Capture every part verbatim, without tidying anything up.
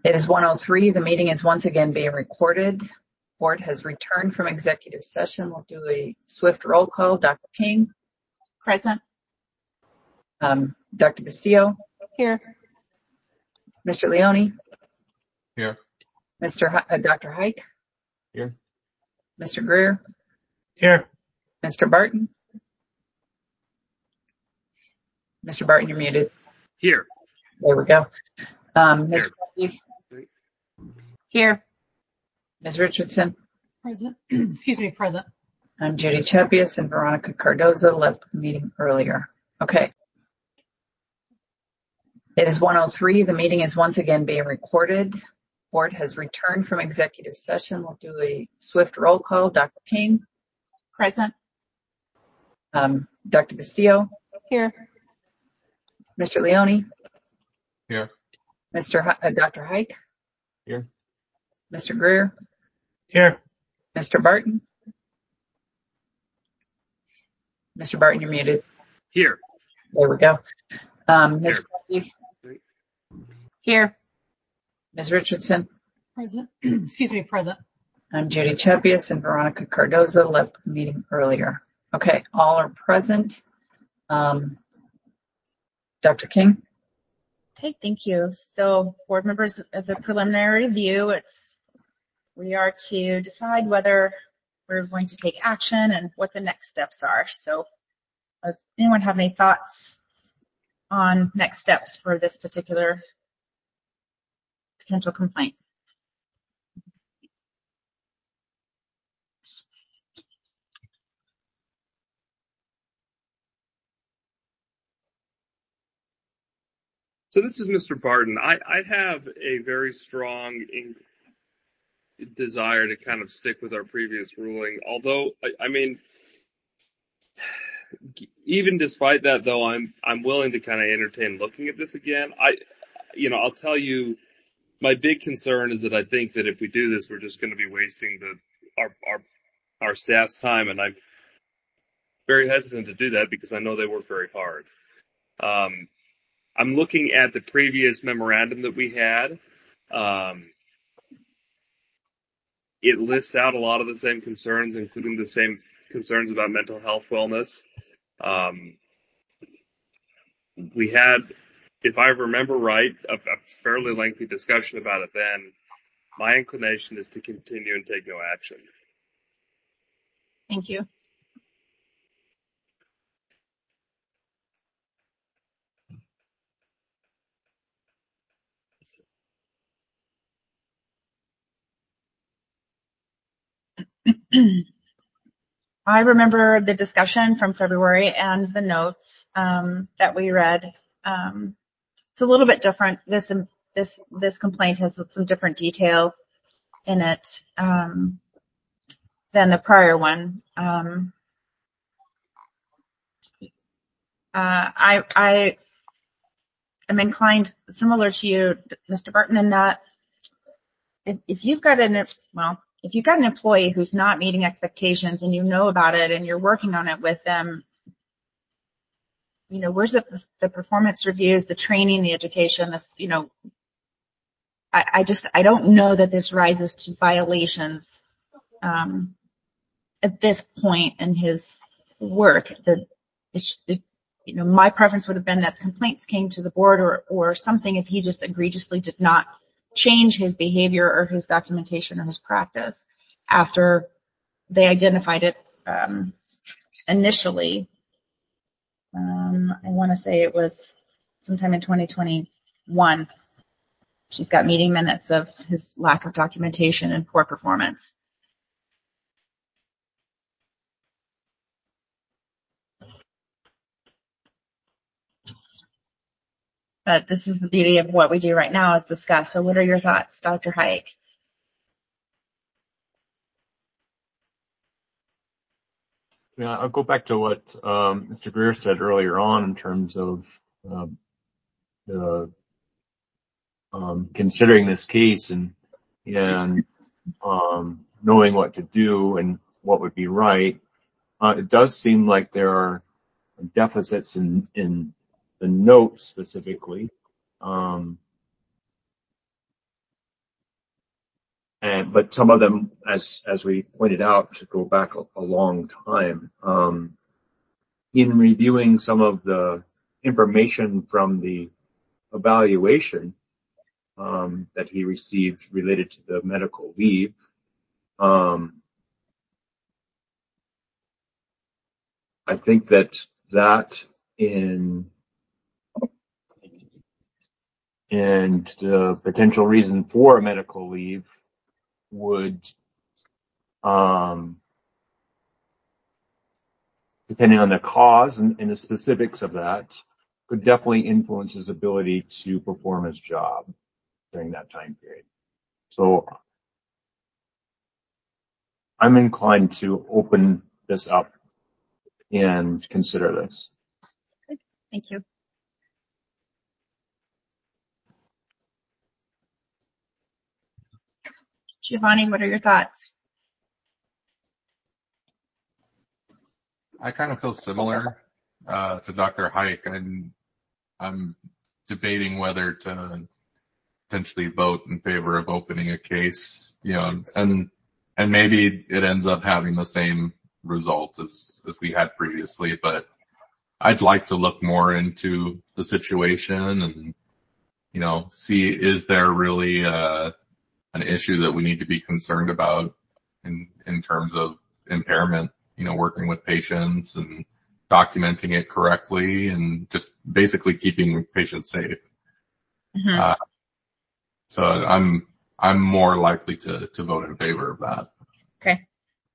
It is one oh three. The meeting is once again being recorded. Board has returned from executive session. We'll do a swift roll call. Doctor King. Present. Um, Doctor Castillo. Here. Mister Leone. Here. Mister H- uh, Doctor Hike. Here. Mister Greer. Here. Mister Barton. Mister Barton, you're muted. Here. There we go. Um, Miz Crosby. Here. Miz Richardson. Present. Excuse me, present. I'm Judy Chepius, and Veronica Cardoza left the meeting earlier. Okay. It is one oh three. The meeting is once again being recorded. Board has returned from executive session. We'll do a swift roll call. Doctor King. Present. Um, Doctor Castillo. Here. Mister Leone. Here. Mister H- uh, Doctor Hike. Here. Mister Greer. Here. Mister Barton. Mister Barton, you're muted. Here. There we go. Um, Miz Crosby. Here. Miz Richardson. Present. Excuse me, present. I'm Judy Chepius, and Veronica Cardoza left the meeting earlier. Okay, all are present. Um, Doctor King. Okay, thank you. So, board members, as a preliminary review, it's we are to decide whether we're going to take action and what the next steps are. So, does anyone have any thoughts on next steps for this particular potential complaint? So this is Mister Barton. I, I have a very strong in, desire to kind of stick with our previous ruling. Although, I, I mean, even despite that, though, I'm I'm willing to kind of entertain looking at this again. I, you know, I'll tell you, my big concern is that I think that if we do this, we're just going to be wasting the our our our staff's time, and I'm very hesitant to do that because I know they work very hard. Um, I'm looking at the previous memorandum that we had. Um, it lists out a lot of the same concerns, including the same concerns about mental health wellness. Um, we had, if I remember right, a, a fairly lengthy discussion about it then. My inclination is to continue and take no action. Thank you. I remember the discussion from February and the notes um, that we read. Um, it's a little bit different. This this this complaint has some different detail in it um, than the prior one. Um, uh, I I am inclined, similar to you, Mister Barton, in that if, if you've got an well. If you've got an employee who's not meeting expectations and you know about it and you're working on it with them, you know, where's the, the performance reviews, the training, the education, this, you know, I, I just, I don't know that this rises to violations um, at this point in his work. The, it, it, you know, my preference would have been that complaints came to the board or, or something if he just egregiously did not change his behavior or his documentation or his practice after they identified it um, initially. Um, I want to say it was sometime in twenty twenty-one. She's got meeting minutes of his lack of documentation and poor performance. But this is the beauty of what we do right now is discuss. So what are your thoughts, Doctor Hike? Yeah, I'll go back to what um, Mister Greer said earlier on in terms of um, the um, considering this case and and um, knowing what to do and what would be right. Uh, it does seem like there are deficits in in the notes specifically. Um, and but some of them, as as we pointed out, should go back a, a long time. Um, in reviewing some of the information from the evaluation um, that he received related to the medical leave, um, I think that that in and the potential reason for a medical leave would, um, depending on the cause and, and the specifics of that, could definitely influence his ability to perform his job during that time period. So I'm inclined to open this up and consider this. Thank you. Giovanni, what are your thoughts? I kind of feel similar uh, to Doctor Hike, and I'm debating whether to potentially vote in favor of opening a case, you know, and and maybe it ends up having the same result as as we had previously, but I'd like to look more into the situation and, you know, see, is there really uh, an issue that we need to be concerned about in in terms of impairment, you know, working with patients and documenting it correctly and just basically keeping patients safe. Mm-hmm. Uh, so I'm I'm more likely to to vote in favor of that. Okay.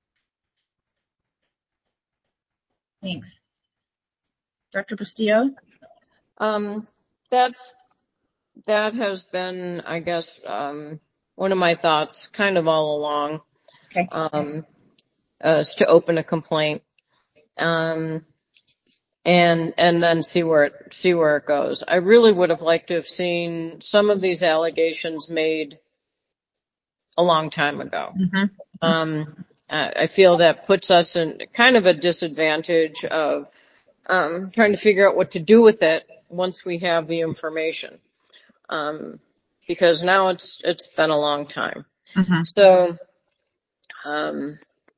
Thanks. Doctor Bustillo? Um, that's, that has been, I guess, um, one of my thoughts kind of all along, Okay. um, uh, is to open a complaint, um, and, and then see where it, see where it goes. I really would have liked to have seen some of these allegations made a long time ago. Mm-hmm. Um, I I feel that puts us in kind of a disadvantage of, um, trying to figure out what to do with it once we have the information. Um, because now it's, it's been a long time. Mm-hmm. So, um,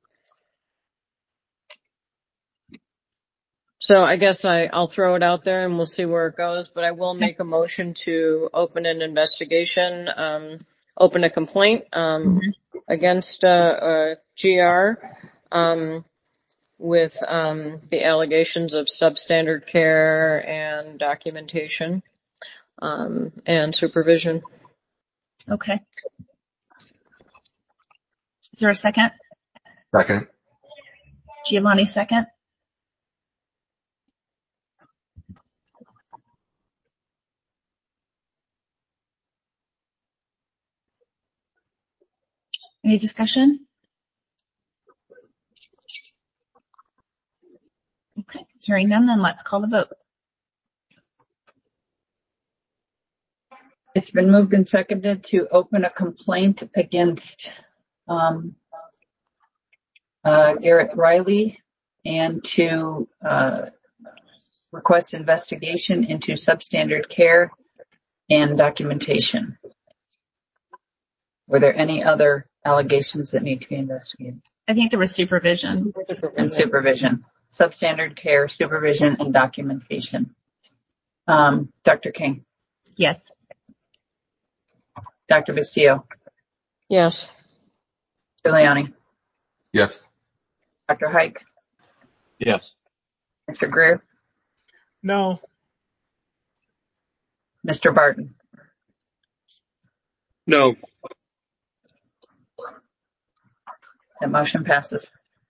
so I guess I, I'll throw it out there and we'll see where it goes, but I will make a motion to open an investigation, um, open a complaint, um, Mm-hmm. against, uh, uh, G R, um, with, um, the allegations of substandard care and documentation, um, and supervision. Okay. Is there a second? Second. Giovanni, second. Any discussion? Okay. Hearing none, then let's call the vote. It's been moved and seconded to open a complaint against um, uh, Garrett Riley and to uh, request investigation into substandard care and documentation. Were there any other allegations that need to be investigated? I think there was supervision. And supervision. Substandard care, supervision, and documentation. Um, Doctor King. Yes. Doctor Bustillo. Yes. Giuliani. Yes. Doctor Hike. Yes. Mister Greer. No. Mister Barton. No. That motion passes.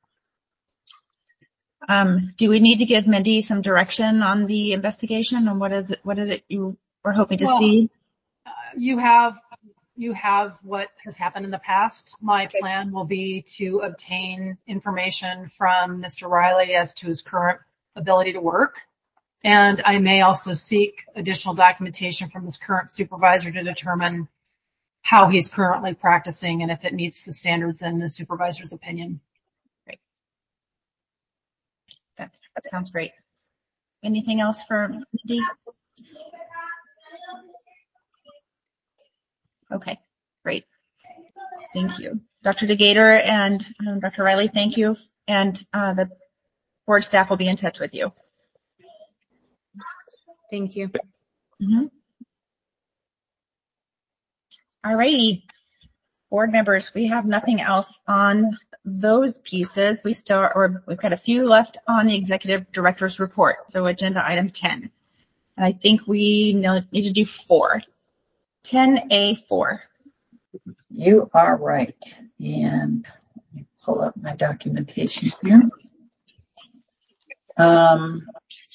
Um, do we need to give Mindy some direction on the investigation, and what is it, what is it you were hoping to Well, see? Uh, you have you have what has happened in the past. My plan will be to obtain information from Mister Riley as to his current ability to work. And I may also seek additional documentation from his current supervisor to determine how he's currently practicing and if it meets the standards in the supervisor's opinion. Great. That, that sounds great. Anything else for Mindy? Okay, great. Thank you. Doctor DeGator and um, Doctor Riley, thank you. And uh, the board staff will be in touch with you. Thank you. Mm-hmm. All righty. Board members, we have nothing else on those pieces. We still, or we've got a few left on the executive director's report. So agenda item ten. And I think we need to do four. ten A four. You are right. And let me pull up my documentation here. Um,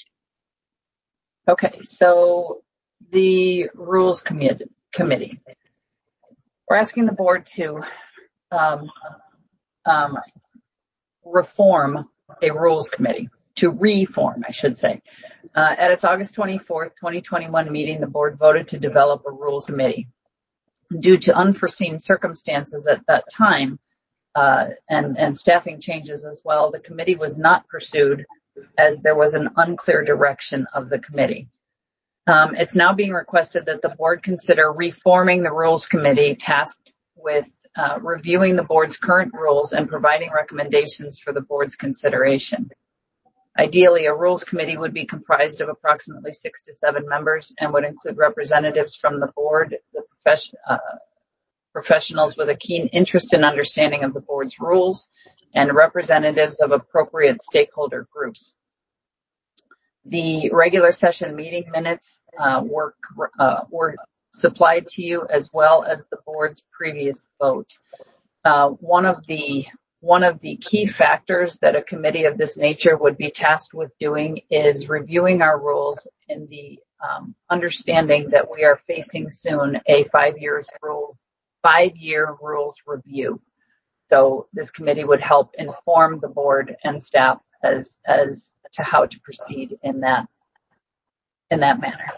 okay, so the rules committee. committee. We're asking the board to um, um, reform a rules committee, to reform, I should say. Uh, at its August twenty-fourth, twenty twenty-one meeting, the board voted to develop a rules committee. Due to unforeseen circumstances at that time, uh, and, and staffing changes as well, the committee was not pursued as there was an unclear direction of the committee. Um, it's now being requested that the board consider reforming the rules committee tasked with uh, reviewing the board's current rules and providing recommendations for the board's consideration. Ideally, a rules committee would be comprised of approximately six to seven members and would include representatives from the board, the profession, uh, professionals with a keen interest and understanding of the board's rules, and representatives of appropriate stakeholder groups. The regular session meeting minutes uh, were, uh, were supplied to you, as well as the board's previous vote. Uh, one of the one of the key factors that a committee of this nature would be tasked with doing is reviewing our rules in the um, understanding that we are facing soon a five years rule, five-year rules review. So this committee would help inform the board and staff as as to how to proceed in that in that manner.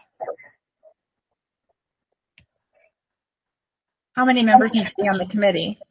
How many members need to be on the committee?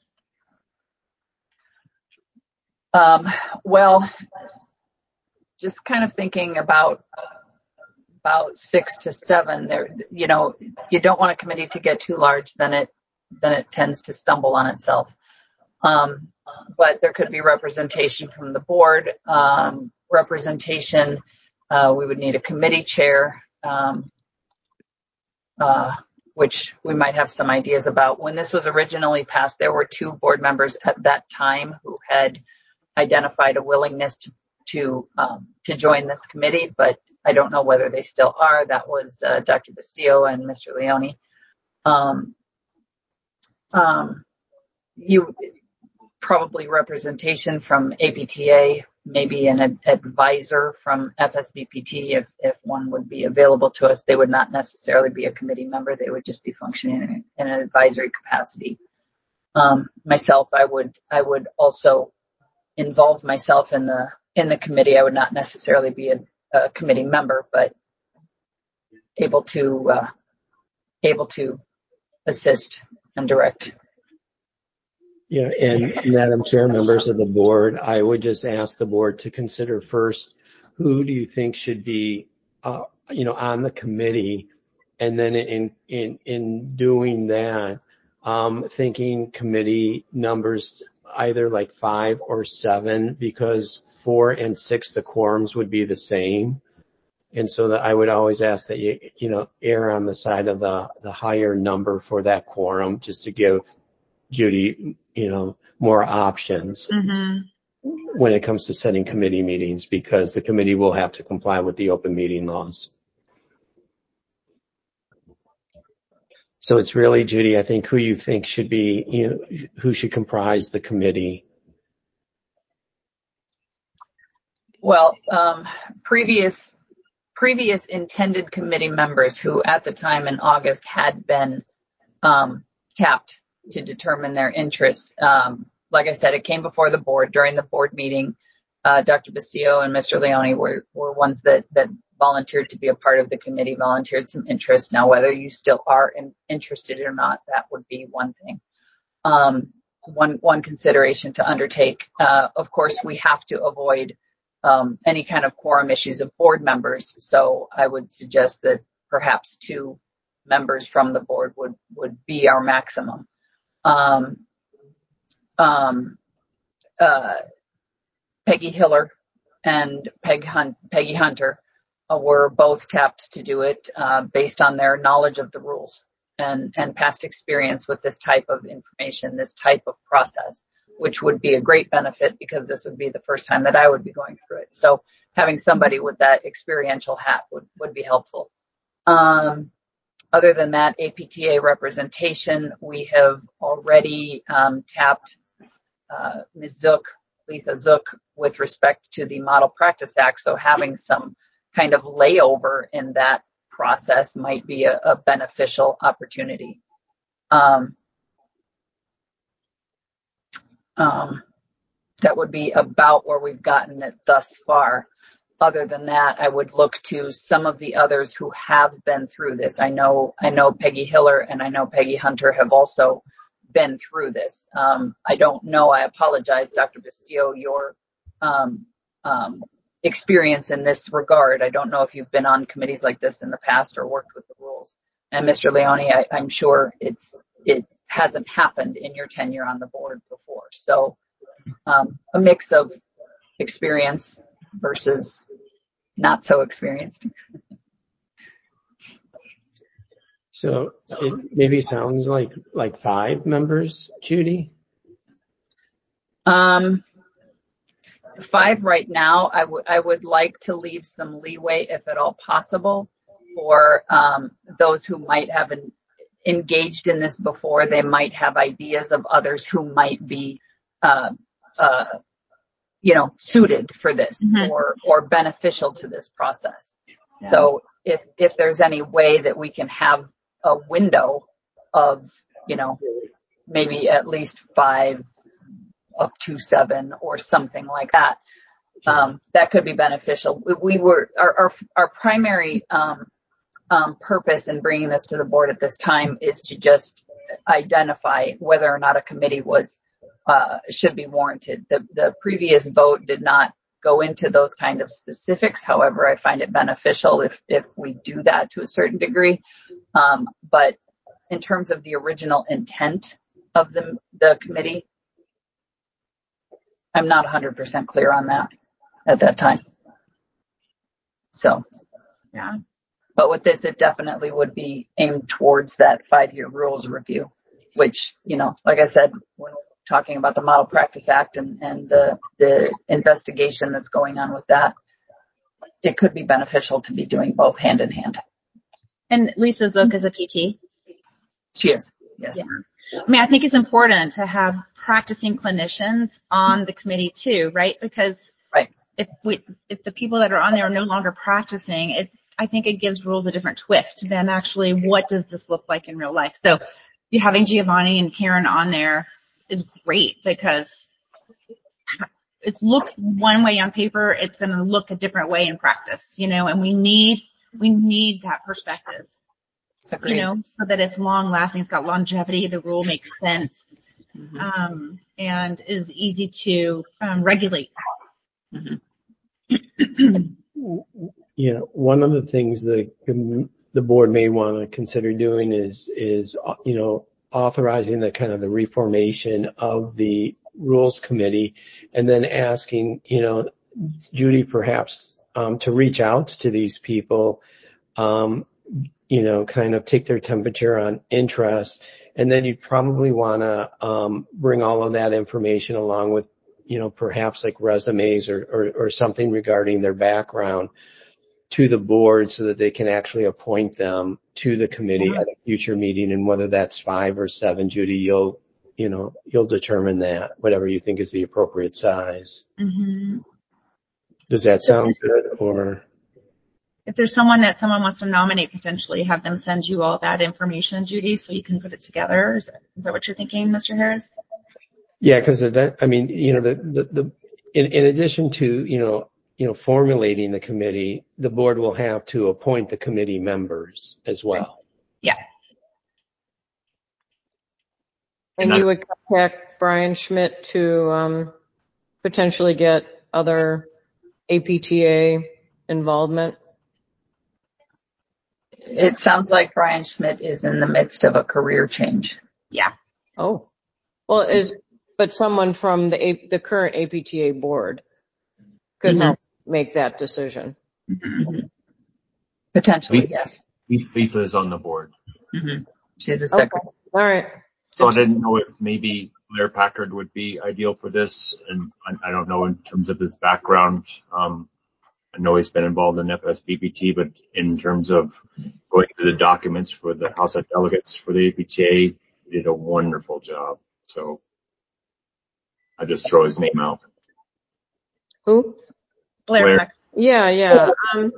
Um, well, just kind of thinking about about six to seven. There, you know, you don't want a committee to get too large, then it then it tends to stumble on itself. Um, but there could be representation from the board, um, representation. Uh, we would need a committee chair, um, uh, which we might have some ideas about. When this was originally passed, there were two board members at that time who had identified a willingness to to, um, to join this committee, but I don't know whether they still are. That was uh, Doctor Bastillo and Mister Leone. Um, um, you probably representation from A P T A, maybe an ad- advisor from F S B P T if, if one would be available to us. They would not necessarily be a committee member. They would just be functioning in, in an advisory capacity. Um, myself, I would, I would also involve myself in the, in the committee. I would not necessarily be a, a committee member, but able to, uh, able to assist and direct. Yeah, and Madam Chair, members of the board, I would just ask the board to consider first, who do you think should be, uh, you know, on the committee? And then in, in, in doing that, um, thinking committee numbers either like five or seven, because four and six, the quorums would be the same. And so that I would always ask that you, you know, err on the side of the, the higher number for that quorum, just to give Judy, you know, more options Mm-hmm. when it comes to setting committee meetings, because the committee will have to comply with the open meeting laws. So it's really, Judy, I think who you think should be, you know, who should comprise the committee. Well, um, previous previous intended committee members who at the time in August had been um, tapped to determine their interest. Um, like I said, it came before the board during the board meeting. Uh, Doctor Bastillo and Mister Leone were, were ones that, that volunteered to be a part of the committee, volunteered some interest. Now, whether you still are in, interested or not, that would be one thing. Um, one, one consideration to undertake. Uh, of course, we have to avoid um, any kind of quorum issues of board members. So I would suggest that perhaps two members from the board would, would be our maximum. Um, um, uh, Peggy Hiller and Peg Hunt, Peggy Hunter uh, were both tapped to do it uh, based on their knowledge of the rules and, and past experience with this type of information, this type of process, which would be a great benefit because this would be the first time that I would be going through it. So having somebody with that experiential hat would, would be helpful. Um, other than that, A P T A representation, we have already um, tapped uh, Miz Zook, Letha Zook, with respect to the Model Practice Act. So having some kind of layover in that process might be a, a beneficial opportunity. Um, um, that would be about where we've gotten it thus far. Other than that, I would look to some of the others who have been through this. I know, I know Peggy Hiller and I know Peggy Hunter have also been through this. Um, I don't know. I apologize, Doctor Bastillo, your um, um, experience in this regard. I don't know if you've been on committees like this in the past or worked with the rules. And Mister Leone, I, I'm sure it's it hasn't happened in your tenure on the board before. So um, a mix of experience versus not so experienced. So it maybe sounds like like five members, Judy. Um, five right now. I would I would like to leave some leeway, if at all possible, for um, those who might have an, engaged in this before. They might have ideas of others who might be, uh, uh, you know, suited for this mm-hmm. or or beneficial to this process. Yeah. So if if there's any way that we can have a window of, you know, maybe at least five up to seven or something like that, um, that could be beneficial. We, we were our our, our primary um, um, purpose in bringing this to the board at this time is to just identify whether or not a committee was uh, should be warranted. The the previous vote did not go into those kind of specifics. However, I find it beneficial if if we do that to a certain degree. Um, but in terms of the original intent of the the committee, I'm not one hundred percent clear on that at that time. So, yeah. But with this, it definitely would be aimed towards that five-year rules review, which, you know, like I said, when we're talking about the Model Practice Act and, and the, the investigation that's going on with that, it could be beneficial to be doing both hand in hand. And Lisa Zook is a P T? She is, yes. Yeah. I mean, I think it's important to have practicing clinicians on the committee too, right? Because right. if we, if the people that are on there are no longer practicing, it, I think it gives rules a different twist than actually what does this look like in real life. So you having Giovanni and Karen on there is great because it looks one way on paper, it's going to look a different way in practice, you know, and we need, we need that perspective. Agreed. You know, so that it's long lasting, it's got longevity, the rule makes sense, mm-hmm. um, and is easy to um, regulate. Mm-hmm. You know, one of the things the the board may want to consider doing is is you know authorizing the kind of the reformation of the rules committee, and then asking you know Judy perhaps um, to reach out to these people. Um, you know, kind of take their temperature on interest. And then you'd probably want to um, bring all of that information along with, you know, perhaps like resumes or, or, or something regarding their background to the board so that they can actually appoint them to the committee at a future meeting. And whether that's five or seven, Judy, you'll, you know, you'll determine that, whatever you think is the appropriate size. Mm-hmm. Does that sound good or? If there's someone that someone wants to nominate, potentially have them send you all that information, Judy, so you can put it together. Is that, is that what you're thinking, Mister Harris? Yeah, because I mean, you know, the the, the in, in addition to you know you know formulating the committee, the board will have to appoint the committee members as well. Yeah. And you would contact Brian Schmidt to um, potentially get other A P T A involvement. It sounds like Brian Schmidt is in the midst of a career change. Yeah. Oh, well, is but someone from the A- the current A P T A board could Mhm. help make that decision. Mhm. Potentially, Lisa, yes. Lisa is on the board. Mhm. She's a Okay. secretary. All right. So I Good to- didn't know if maybe Blair Packard would be ideal for this, and I, I don't know in terms of his background. Um, I know he's been involved in F S B P T, but in terms of going through the documents for the House of Delegates for the A P T A, he did a wonderful job. So I just throw his name out. Who? Blair Blair. Pack. Yeah, yeah. Um,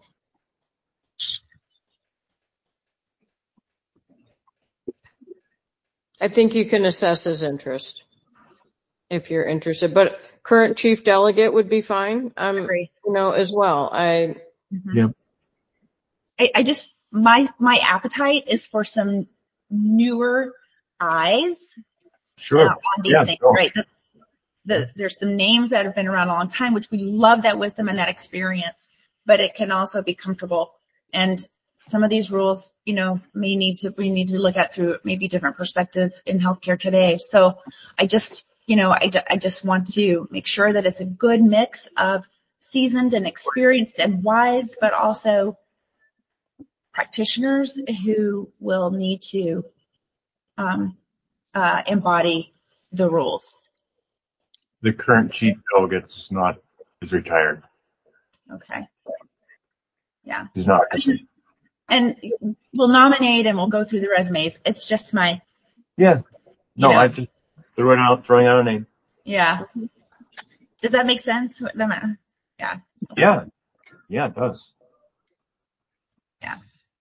I think you can assess his interest if you're interested, but current chief delegate would be fine. Um, Agree. you know, as well. I, Mhm. Yeah. I, I just, my, my appetite is for some newer eyes Sure. uh, on these Yeah, things, sure. right? The, the, there's some names that have been around a long time, which we love that wisdom and that experience, but it can also be comfortable. And some of these rules, you know, may need to, we need to look at through maybe different perspective in healthcare today. So I just, you know, I, I just want to make sure that it's a good mix of seasoned and experienced and wise, but also practitioners who will need to um, uh, embody the rules. The current chief delegate is not, is retired. Okay. Yeah. He's not. And we'll nominate and we'll go through the resumes. It's just my, Yeah. No, you know, I just threw it out, throwing out a name. yeah. Does that make sense? Yeah. Yeah. Yeah, it does. Yeah.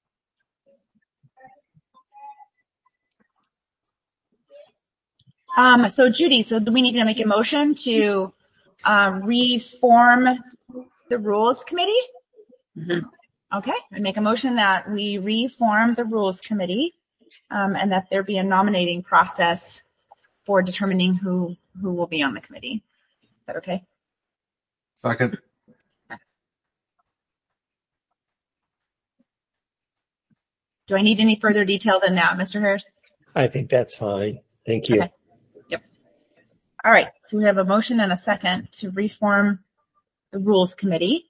Um, so Judy, so do we need to make a motion to uh, reform the rules committee? Mhm. Okay, I make a motion that we reform the rules committee um, and that there be a nominating process for determining who who will be on the committee. Is that okay? Second. Do I need any further detail than that, Mister Harris? I think that's fine. Thank you. Okay. Yep. All right. So we have a motion and a second to reform the rules committee.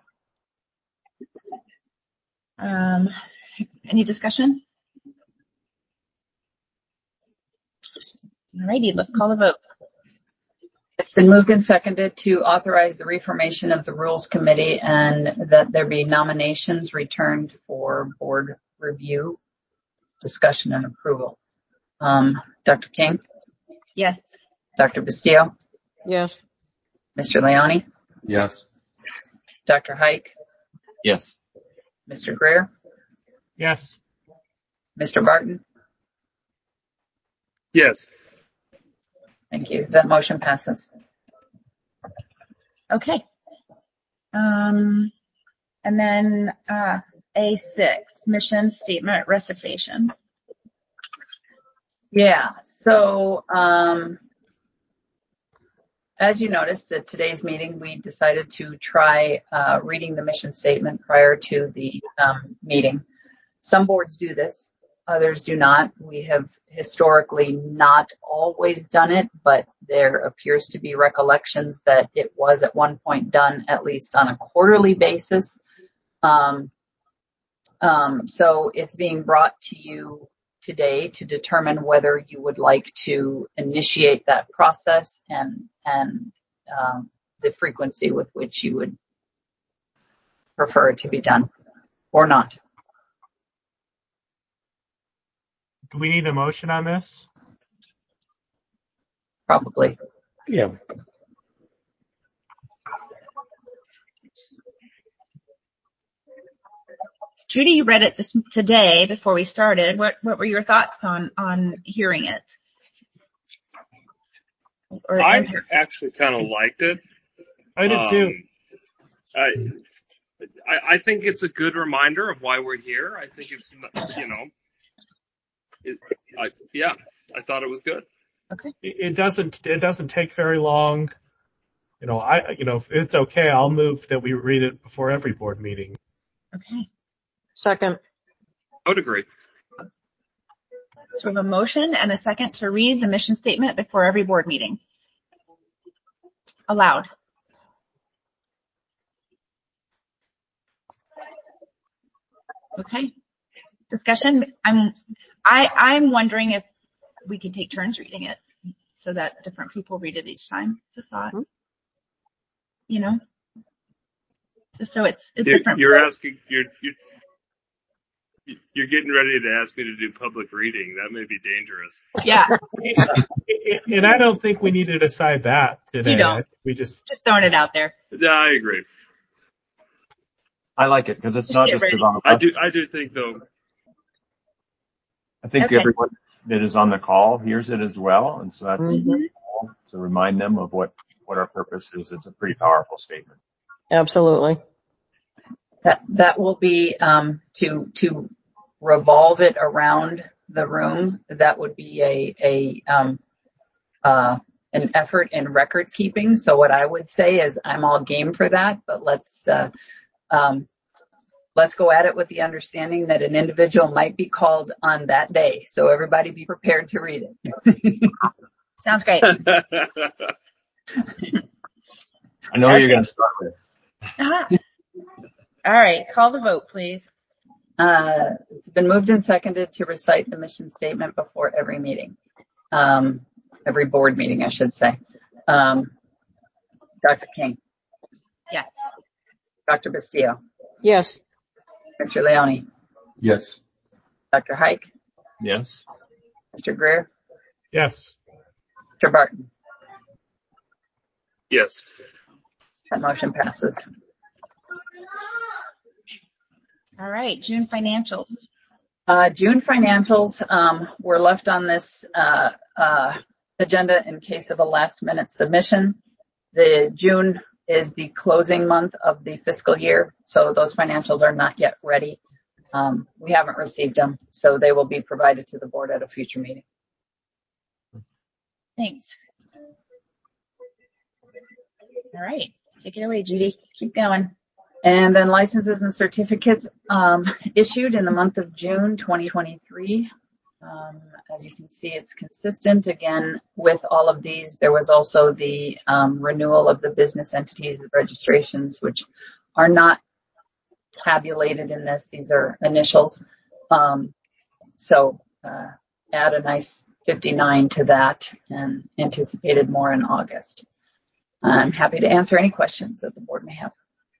Um, any discussion? All righty, let's call the vote. It's been moved and seconded to authorize the reformation of the Rules Committee and that there be nominations returned for board review, discussion, and approval. Um, Doctor King, Yes. Doctor Bastillo, yes. Mister Leone, Yes. Doctor Hike, Yes. Mister Greer, Yes. Mister Barton. Yes. Thank you. That motion passes. Okay. Um, and then uh, A six, mission statement recitation. Yeah. So, um, as you noticed at today's meeting, we decided to try uh, reading the mission statement prior to the um, meeting. Some boards do this, others do not. We have historically not always done it, but there appears to be recollections that it was at one point done at least on a quarterly basis. Um, um, so it's being brought to you today to determine whether you would like to initiate that process and and um, the frequency with which you would prefer it to be done or not. Do we need a motion on this? Probably. Yeah. Judy, you read it this today before we started. What what were your thoughts on on hearing it? Or I and- actually kind of liked it. I did too. Um, I, I I think it's a good reminder of why we're here. I think it's, you know, it, I, yeah, I thought it was good. It it doesn't it doesn't take very long. You know, I you know, if it's okay, I'll move that we read it before every board meeting. Okay. Second. I would agree. So we have a motion and a second to read the mission statement before every board meeting. Aloud. Okay. Discussion. I'm, I, I'm wondering if we could take turns reading it so that different people read it each time. It's a thought. You know, just so it's a You're, different. you're asking, you're, you're, you're getting ready to ask me to do public reading. That may be dangerous. Yeah. And I don't think we need to decide that today. You don't. We just Just throwing it out there. Yeah, I agree. I like it because it's Just not get just ready. about I us. do, I do think though. I think Okay. everyone that is on the call hears it as well, and so that's Mhm. to remind them of what what our purpose is. It's a pretty powerful statement. Absolutely. That that will be um, to to revolve it around the room. That would be a a um, uh, an effort in record keeping. So what I would say is I'm all game for that, but let's uh, um, let's go at it with the understanding that an individual might be called on that day. So everybody be prepared to read it. Sounds great. I know who you're going to start with. Uh-huh. All right. Call the vote, please. Uh, it's been moved and seconded to recite the mission statement before every meeting, um, every board meeting, I should say. Um, Doctor King, Yes. Doctor Bastillo, Yes. Mister Leone, Yes. Doctor Hike, Yes. Mister Greer, yes. Mister Barton. Yes. That motion passes. All right. June financials. Uh, June financials um, were left on this uh, uh, agenda in case of a last minute submission. The June is the closing month of the fiscal year, so those financials are not yet ready. Um, we haven't received them, so they will be provided to the board at a future meeting. Thanks. All right. Take it away, Judy. Keep going. And then licenses and certificates um, issued in the month of June twenty twenty-three. Um, as you can see, it's consistent again with all of these. There was also the um, renewal of the business entities registrations, which are not tabulated in this. These are initials. Um, so uh, add a nice fifty-nine to that and anticipated more in August. I'm happy to answer any questions that the board may have.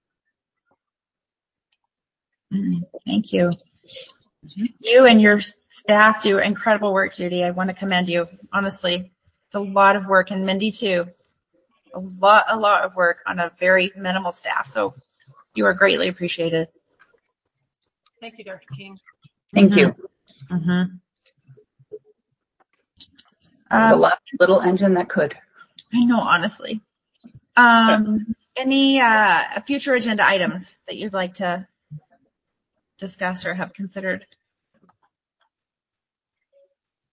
Thank you. You and your staff do incredible work, Judy. I want to commend you. Honestly, it's a lot of work, and Mindy too. A lot, a lot of work on a very minimal staff. So you are greatly appreciated. Thank you, Doctor King. Thank Mhm. you. Mm-hmm. There's a Um, lot, little engine that could. I know, honestly. Um, any uh, future agenda items that you'd like to discuss or have considered?